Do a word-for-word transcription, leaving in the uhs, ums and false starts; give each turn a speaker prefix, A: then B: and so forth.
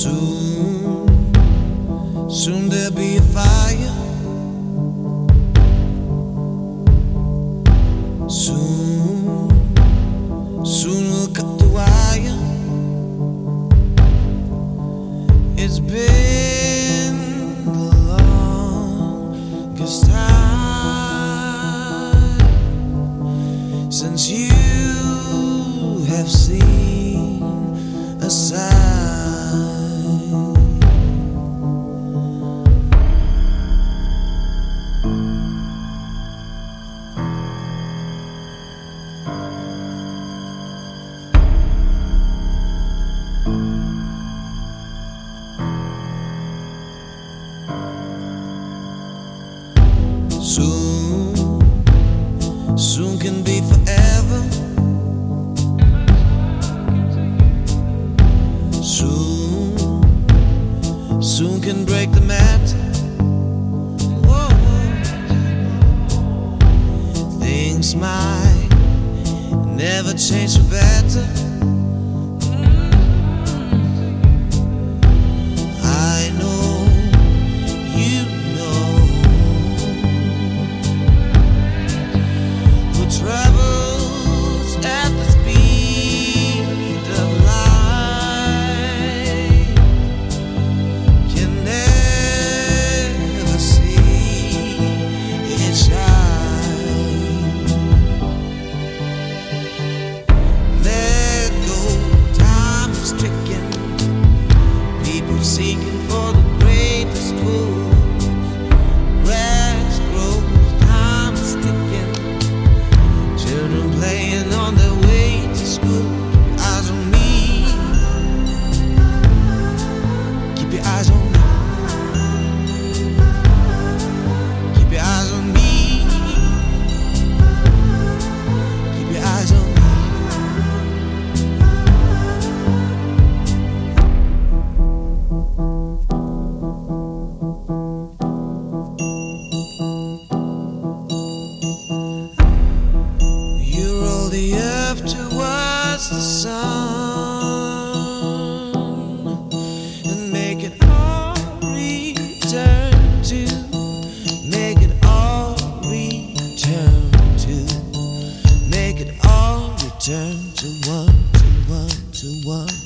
A: Soon, soon there'll be a fire. Soon, soon we'll cut the wire. It's been the longest time since you have seen a sign. Soon, soon can be forever. Soon, soon can break the matter. Whoa. Things might never change for better. I know, you know, who travels at the speed of light can never see it shine. Let go, time is ticking. People seeking for the greatest fools. Grass grows, time is ticking. Children playing on their way to school. Keep your eyes on me. Keep your eyes on me. Keep your eyes on me. Keep your eyes on me. You roll the earth towards the sun and make it all return to, make it all return to, make it all return to one, to one, to one.